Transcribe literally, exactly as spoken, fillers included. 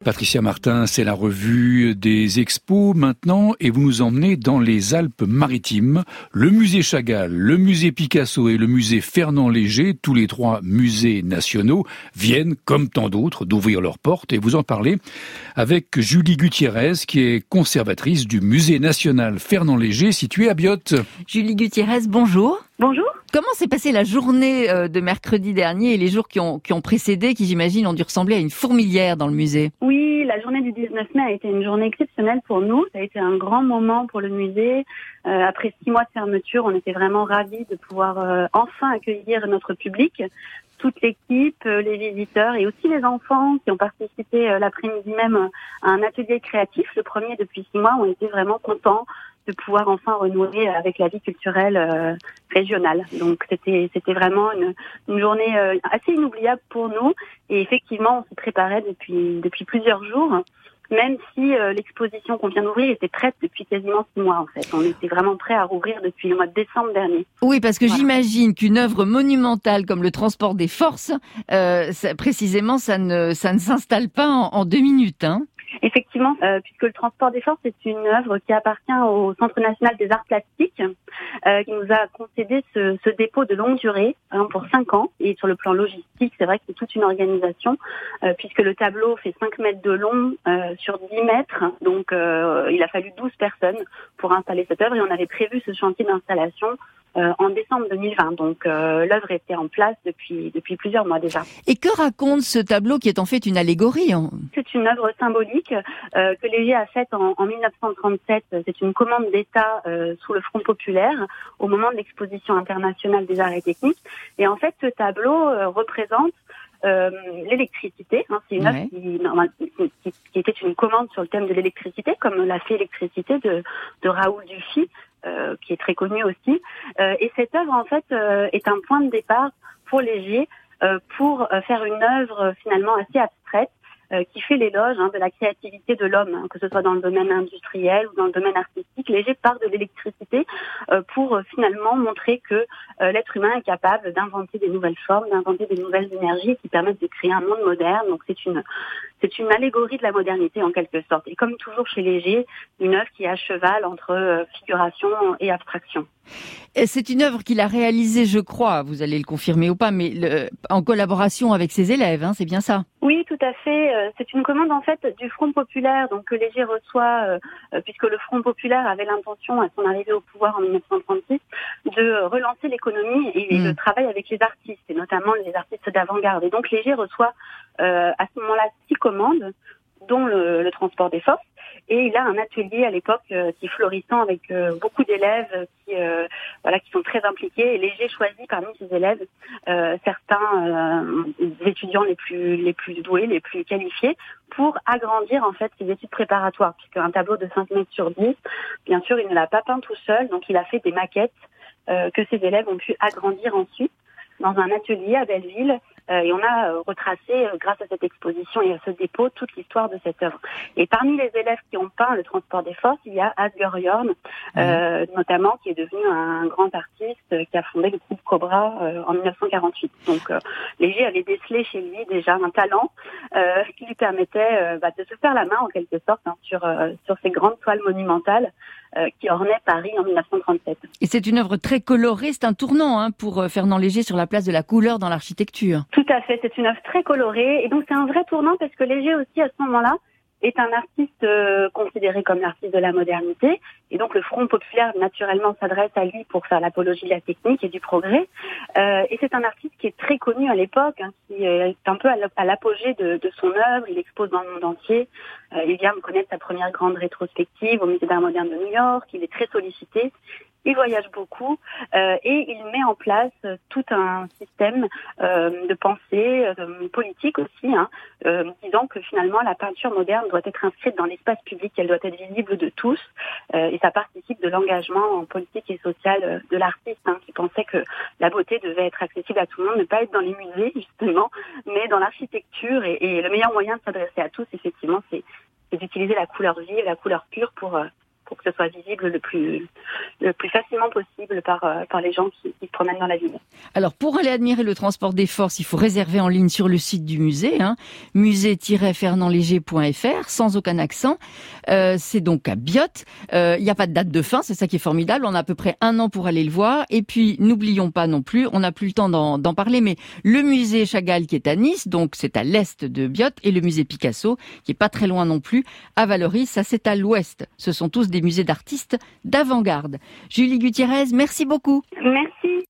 Patricia Martin, c'est la revue des expos maintenant et vous nous emmenez dans les Alpes-Maritimes. Le musée Chagall, le musée Picasso et le musée Fernand Léger, tous les trois musées nationaux, viennent, comme tant d'autres, d'ouvrir leurs portes et vous en parlez avec Julie Gutiérrez qui est conservatrice du musée national Fernand Léger situé à Biot. Julie Gutiérrez, bonjour. Bonjour. Comment s'est passée la journée de mercredi dernier et les jours qui ont, qui ont précédé, qui j'imagine ont dû ressembler à une fourmilière dans le musée? Oui, la journée du dix-neuf mai a été une journée exceptionnelle pour nous. Ça a été un grand moment pour le musée. Euh, après six mois de fermeture, on était vraiment ravis de pouvoir euh, enfin accueillir notre public. Toute l'équipe, les visiteurs et aussi les enfants qui ont participé euh, l'après-midi même à un atelier créatif, le premier depuis six mois, ont été vraiment contents de pouvoir enfin renouer avec la vie culturelle euh, régionale. Donc c'était c'était vraiment une, une journée euh, assez inoubliable pour nous. Et effectivement, on s'y préparait depuis depuis plusieurs jours, même si euh, l'exposition qu'on vient d'ouvrir était prête depuis quasiment six mois en fait. On était vraiment prêts à rouvrir depuis le mois de décembre dernier. Oui, parce que voilà. J'imagine qu'une œuvre monumentale comme le transport des forces, euh, ça, précisément, ça ne ça ne s'installe pas en, en deux minutes, hein. Effectivement, euh, puisque le transport des forces est une œuvre qui appartient au Centre national des arts plastiques, euh, qui nous a concédé ce, ce dépôt de longue durée hein, pour cinq ans. Et sur le plan logistique, c'est vrai que c'est toute une organisation, euh, puisque le tableau fait cinq mètres de long euh, sur dix mètres. Donc, euh, il a fallu douze personnes pour installer cette œuvre. Et on avait prévu ce chantier d'installation Euh, en décembre deux mille vingt. Donc euh, l'œuvre était en place depuis depuis plusieurs mois déjà. Et que raconte ce tableau qui est en fait une allégorie hein? C'est une œuvre symbolique euh, que Léger a faite en, en dix-neuf cent trente-sept. C'est une commande d'État euh, sous le Front populaire au moment de l'exposition internationale des arts et techniques. Et en fait, ce tableau euh, représente Euh, l'électricité, hein, c'est une œuvre ouais. qui, qui, qui était une commande sur le thème de l'électricité, comme l'a fait Électricité de, de Raoul Dufy, euh, qui est très connu aussi. Euh, et cette œuvre, en fait, euh, est un point de départ pour Léger euh, pour euh, faire une œuvre euh, finalement assez abstraite, euh, qui fait l'éloge hein, de la créativité de l'homme, hein, que ce soit dans le domaine industriel ou dans le domaine artistique. Léger part de l'électricité euh, pour euh, finalement montrer que euh, l'être humain est capable d'inventer des nouvelles formes, d'inventer des nouvelles énergies qui permettent de créer un monde moderne. Donc c'est une c'est une allégorie de la modernité en quelque sorte. Et comme toujours chez Léger, une œuvre qui est à cheval entre euh, figuration et abstraction. Et c'est une œuvre qu'il a réalisée, je crois, vous allez le confirmer ou pas, mais le, en collaboration avec ses élèves, hein, c'est bien ça? Oui, tout à fait. C'est une commande en fait du Front populaire, donc que Léger reçoit, euh, puisque le Front populaire avait l'intention, à son arrivée au pouvoir en dix-neuf cent trente-six, de relancer l'économie et mmh. le travail avec les artistes, et notamment les artistes d'avant-garde. Et donc Léger reçoit euh, à ce moment-là six commandes, dont le, le transport des forces. Et il a un atelier à l'époque euh, qui est florissant avec euh, beaucoup d'élèves qui euh, voilà qui sont très impliqués. Et Léger choisit parmi ses élèves euh, certains euh, étudiants les plus les plus doués, les plus qualifiés, pour agrandir en fait ses études préparatoires. Puisqu'un tableau de cinq mètres sur dix, bien sûr, il ne l'a pas peint tout seul, donc il a fait des maquettes euh, que ses élèves ont pu agrandir ensuite dans un atelier à Belleville. Euh, et on a euh, retracé, euh, grâce à cette exposition et à ce dépôt, toute l'histoire de cette œuvre. Et parmi les élèves qui ont peint le transport des forces, il y a Asger Jorn, euh, mmh. notamment, qui est devenu un grand artiste euh, qui a fondé le groupe Cobra euh, en dix-neuf cent quarante-huit. Donc euh, Léger avait décelé chez lui déjà un talent euh, qui lui permettait euh, bah, de se faire la main en quelque sorte hein, sur, euh, sur ces grandes toiles monumentales euh, qui ornaient Paris en dix-neuf cent trente-sept. Et c'est une œuvre très colorée, c'est un tournant hein, pour Fernand Léger sur la place de la couleur dans l'architecture. Tout à fait, c'est une œuvre très colorée et donc c'est un vrai tournant parce que Léger aussi à ce moment-là est un artiste euh, considéré comme l'artiste de la modernité et donc le Front populaire naturellement s'adresse à lui pour faire l'apologie de la technique et du progrès euh, et c'est un artiste qui est très connu à l'époque, hein, qui est un peu à l'apogée de, de son œuvre, il expose dans le monde entier, euh, il vient de connaître sa première grande rétrospective au Musée d'Art moderne de New York, il est très sollicité. Il voyage beaucoup euh, et il met en place euh, tout un système euh, de pensée euh, politique aussi, hein, euh, disant que finalement la peinture moderne doit être inscrite dans l'espace public, elle doit être visible de tous euh, et ça participe de l'engagement en politique et social euh, de l'artiste hein, qui pensait que la beauté devait être accessible à tout le monde, ne pas être dans les musées justement, mais dans l'architecture et, et le meilleur moyen de s'adresser à tous effectivement c'est, c'est d'utiliser la couleur vive, la couleur pure pour, euh, pour que ce soit visible le plus, le plus facilement possible par, euh, par les gens qui, qui se promènent dans la ville. Alors, pour aller admirer le transport des forces, il faut réserver en ligne sur le site du musée, hein, musée tiret fernand léger point f r, sans aucun accent. Euh, c'est donc à Biot. Euh, il n'y a pas de date de fin, c'est ça qui est formidable. On a à peu près un an pour aller le voir. Et puis, n'oublions pas non plus, on n'a plus le temps d'en, d'en parler, mais le musée Chagall qui est à Nice, donc c'est à l'est de Biot, et le musée Picasso, qui est pas très loin non plus, à Vallauris, ça c'est à l'ouest. Ce sont tous des musées d'artistes d'avant-garde. Julie Gutiérrez, merci beaucoup. Merci.